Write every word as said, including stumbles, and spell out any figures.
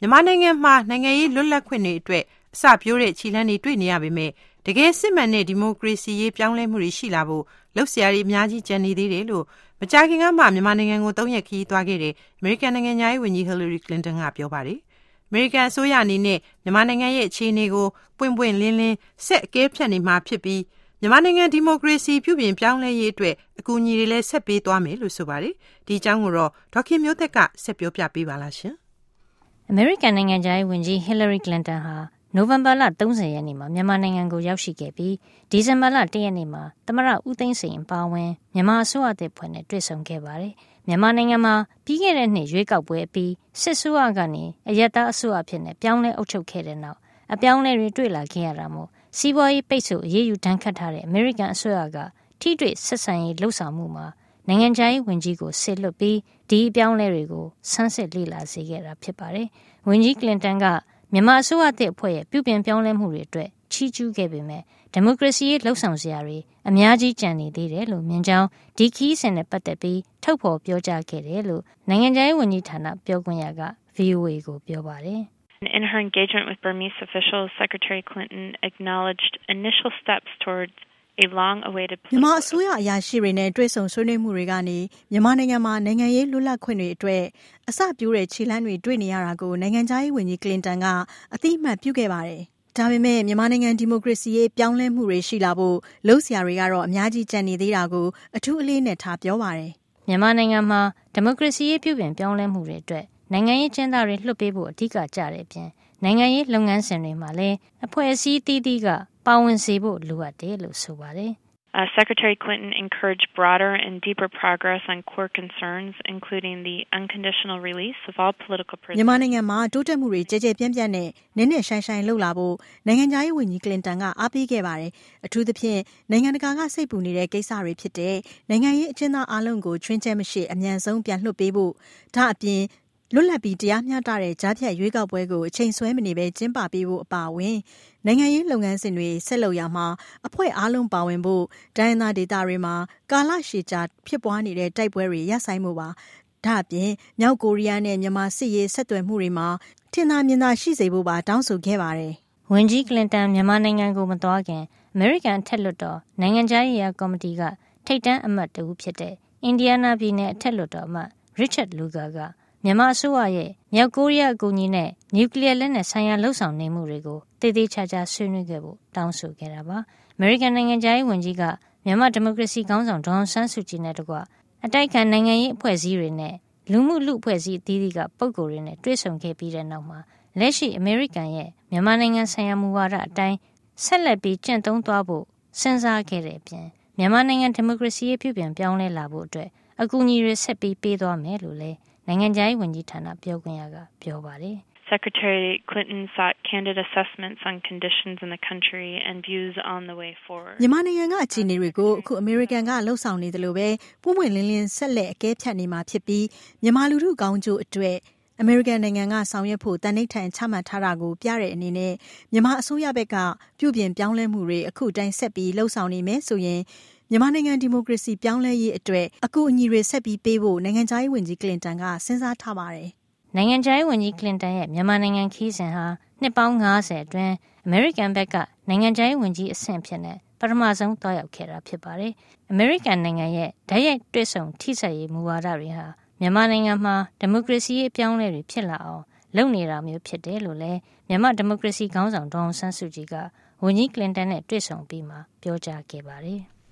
မြန်မာနိုင်ငံမှာနိုင်ငံရေးလွတ်လပ်ခွင့်တွေအတွက်အစပြိုးတဲ့ခြေလှမ်းတွေတွေ့နေရပေမဲ့တကယ်စစ်မှန်တဲ့ဒီမိုကရေစီရေးပြောင်းလဲမှုတွေရှိလာဖို့လှုပ်ရှားရည်အများကြီးကျန်နေသေးတယ်လို့မကြာခင်ကမှမြန်မာနိုင်ငံကိုသုံးရက်ခရီးသွားခဲ့တဲ့အမေရိကန်နိုင်ငံသားဝန်ကြီး Hillary Clinton ကပြောပါတယ်။အမေရိကန်အစိုးရအနေနဲ့မြန်မာနိုင်ငံရဲ့အခြေအနေကိုပွင့်ပွင့်လင်းလင်းဆက်အကဲဖြတ်နေမှာဖြစ်ပြီးမြန်မာနိုင်ငံဒီမိုကရေစီပြုပြင်ပြောင်းလဲရေးအတွက်အကူအညီတွေလည်းဆက်ပေးသွားမယ်လို့ဆိုပါတယ်။ဒီအကြောင်းကိုတော့ဒေါက်ခင်မျိုးသက်ကဆက်ပြောပြပေးပါလားရှင်။အမေရိကန်နိုင်ငံသားဝန်ကြီး Hillary Clinton ဟာနိုဝင်ဘာလ၃၀ရက်နေ့မှာမြန်မာနိုင်ငံကိုရောက်ရှိခဲ့ပြီးဒီဇင်ဘာလ၁ရက်နေ့မှာသမ္မတဦးသိန်းစိန်အပါအဝင်မြန်မာအစိုးရတပ်ဖွဲ့နဲ့တွေ့ဆုံခဲ့ပါတယ်။မြန်မာနိုင်ငံမှာပြီးခဲ့တဲ့နှစ်ရွေးကောက်ပွဲအပြီးစစ်ဆိုးရကနေအရက်သားအစိုးရဖြစ်နေပြောင်းလဲအုပ်ချုပ်ခဲ့တဲ့နောက်အပြောင်းလဲတွေတွေ့လာခဲ့ရတာမို့စီးပွားရေးပိတ်ဆို့အရေးယူဒဏ်ခတ်ထားတဲ့အမေရိကန်အစိုးရကထိတွေ့ဆက်ဆံရေးလှုပ်ဆောင်မှုမှာနိုင်ငံခြားရေးဝန်ကြီးကိုဆက်လွတ်ပြီးဒီအပြောင်းလဲတွေကိုဆန်းစစ်လေ့လာစေခဲ့တာဖြစ်ပါတယ်။ဝန်ကြီးကလင်တန်ကမြန်မာအစိုးရတပ်အဖွဲ့ရဲ့ပြုပြင်ပြောင်းလဲမှုတွေအတွက်ချီးကျူးခဲ့ပေမဲ့ဒီမိုကရေစီရေးလှုပ်ဆောင်စရာတွေအများကြီးကျန်နေသေးတယ်လို့မြင်ကြောင်းဒီခီးစဉ်နဲ့ပတ်သက်ပြီးထုတ်ဖော်ပြောကြားခဲ့တယ်လို့နိုင်ငံခြားရေးဝန်ကြီးဌာနပြောခွင့်ရက ဗွီအိုအေ ကိုပြောပါတယ်။ In her engagement with Burmese officials, Secretary Clinton acknowledged initial steps towards a long-awaited political မြန်မာအစိုးရအရာရှိတွေနဲ့တွေ့ဆုံဆွေးနွေးမှုတွေကနေမြန်မာနိုင်ငံမှာနိုင်ငံရေးလွတ်လပ်ခွင့်တွေအတွက်အစပြိုးတဲ့ခြေလှမ်းတွေတွေ့နေရတာကိုနိုင်ငံခြားရေးဝန်ကြီးကလင်တန်ကအသိအမှတ်ပြုခဲ့ပါတယ်။ဒါပေမဲ့မြန်မာနိုင်ငံဒီမိုကရေစီရေးပြောင်းလဲမှုတွေရှိလာဖို့လှုပ်ရှားတွေကတော့အများကြီးကျန်နေသေးတာကိုအထူးအလေးနဲ့ထားပြောပါတယ်။မြန်မာနိုင်ငံမှာဒီမိုကရေစီရေးပြုပြင်ပြောင်းလဲမှုတွေအတွက်နိုင်ငံရေးကျင်းသားတွေလွှတ်ပေးဖို့အဓိကကြတဲ့အပြင်နိုင်ငံရေးလုပ်ငန်းစဉ်တွေမှာလည်းအဖွဲ့အစည်းအသီးသီးကပါဝင်စေဖို့လိုအပ်တယ်လို့ဆိုပါတယ်။ Uh, Secretary Clinton encouraged broader and deeper progress on core concerns, including the unconditional release of all political prisoners. မြန်မာနိုင်ငံမှာတိုးတက်မှုတွေကြဲကြဲပြန့်ပြန့်နဲ့နည်းနည်းဆိုင်ဆိုင်လှုပ်လာဖို့နိုင်ငံခြားရေးဝန်ကြီးကလင်တန်ကအားပေးခဲ့ပါတယ်။အထူးသဖြင့်နိုင်ငံတကာကစိတ်ပူနေတဲ့ကိစ္စတွေဖြစ်တဲ့နိုင်ငံရေးအကျဉ်းသားအလုံးကိုချွင်းချက်မရှိအမြန်ဆုံးပြန်လွှတ်ပေးဖို့ဒါအပြင်လွတ်လပ်ပြီးတရားမျှတတဲ့ကြားဖြတ်ရွေးကောက်ပွဲကိုအချိန်ဆွဲမနေဘဲကျင်းပပေးဖို့အပါအဝင်နိုင်ငံရေးလုပ်ငန်းစဉ်တွေဆက်လုပ်ရမှာအဖွဲ့အားလုံးပါဝင်ဖို့တိုင်းဒေသဒေသတွေမှာကာလရှည်ကြာဖြစ်ပွားနေတဲ့တိုက်ပွဲတွေရပ်ဆိုင်းမှုပါဒါအပြင်မြောက်ကိုရီးယားနဲ့မြန်မာစစ်ရေးဆက်သွယ်မှုတွေမှာထင်သာမြင်သာရှိစေဖို့ပါတောင်းဆိုခဲ့ပါတယ်။ဝန်ကြီးကလင်တန်မြန်မာနိုင်ငံကိုမသွားခင်အမေရိကန်အထက်လွှတ်တော်နိုင်ငံခြားရေးရာကော်မတီကထိပ်တန်းအမတ်တဦးဖြစ်တဲ့အင်ဒီယားနားပြည်နယ်အထက်လွှတ်တော်အမတ်ရစ်ချတ်လူဂါကမြန်မာအစိုးရရဲ့မြောက်ကိုရီးယားအကူအညီနဲ့နျူကလ িয়ার လက်နက်ဆိုင်ရာလှုပ်ဆောင်နေမှုတွေကိုတည်တည်ချာချာဆွေးနွေးခဲ့ဖို့တောင်းဆိုခဲ့တာပါ။အမေရိကန်နိုင်ငံသားရေးဝန်ကြီးကမြန်မာဒီမိုကရေစီခေါင်းဆောင်ဒေါ်အောင်ဆန်းစုကြည်နဲ့တကွအတိုက်ခံနိုင်ငံရေးအဖွဲ့အစည်းတွေနဲ့လူမှုလူအဖွဲ့အစည်းအသီးသီးကပုဂ္ဂိုလ်တွေနဲ့တွေ့ဆုံခဲ့ပြီးတဲ့နောက်မှာလက်ရှိအမေရိကန်ရဲ့မြန်မာနိုင်ငံဆိုင်ရာမူဝါဒအတိုင်းဆက်လက်ပြီးကျင့်သုံးသွားဖို့စဉ်းစားခဲ့တဲ့အပြင်မြန်မာနိုင်ငံဒီမိုကရေစီရေးပြုပြင်ပြောင်းလဲလာဖို့အတွက်အကူအညီတွေဆက်ပြီးပေးသွားမယ်လို့လည်းနိုင်ငံခြားရေးဝန်ကြီးဌာနပြောခွင့်ရကပြောပါတယ်။ Secretary Clinton sought candid assessments on conditions in the country and views on the way forward. မြန်မာနိုင်ငံကအခြေအနေတွေကိုအခုအမေရိကန်ကလှုပ်ဆောင်နေတယ်လို့ပဲပုံမှန်လင်းလင်းဆက်လက်အကဲဖြတ်နေမှာဖြစ်ပြီးမြန်မာလူထုကောင်းကျိုးအတွက်အမေရိကန်နိုင်ငံကဆောင်ရွက်ဖို့တန်ဋိဌာန်ချမှတ်ထားတာကိုပြတဲ့အနေနဲ့မြန်မာအစိုးရဘက်ကပြုပြင်ပြောင်းလဲမှုတွေအခုတိုင်းဆက်ပြီးလှုပ်ဆောင်နေမယ်ဆိုရင်မြန်မာနိုင်ငံဒီမိုကရေစီပြောင်းလဲရေးအတွက်အကူအညီတွေဆက်ပြီးပေးဖို့နိုင်ငံခြားရေးဝန်ကြီးကလင်တန်ကစဉ်းစားထားပါတယ်။နိုင်ငံခြားရေးဝန်ကြီးကလင်တန်ရဲ့မြန်မာနိုင်ငံခီးစဉ်ဟာနှစ်ပေါင်း၅၀အတွင်းအမေရိကန်ဘက်ကနိုင်ငံခြားရေးဝန်ကြီးအဆင့်ဖြစ်နေပထမဆုံးတွားရောက်ခဲ့တာဖြစ်ပါတယ်။အမေရိကန်နိုင်ငံရဲ့ဓာတ်ရိုက်တွဲဆုံထိစပ်ရေးမူဝါဒတွေဟာမြန်မာနိုင်ငံမှာဒီမိုကရေစီရေးအပြောင်းအလဲတွေဖြစ်လာအောင်လုပ်နေတာမျိုးဖြစ်တယ်လို့လည်းမြန်မာဒီမိုကရေစီခေါင်းဆောင်ဒေါ်အောင်ဆန်းစုကြည်ကဝန်ကြီးကလင်တန်နဲ့တွေ့ဆုံပြီးမှပြောကြားခဲ့ပါတယ်။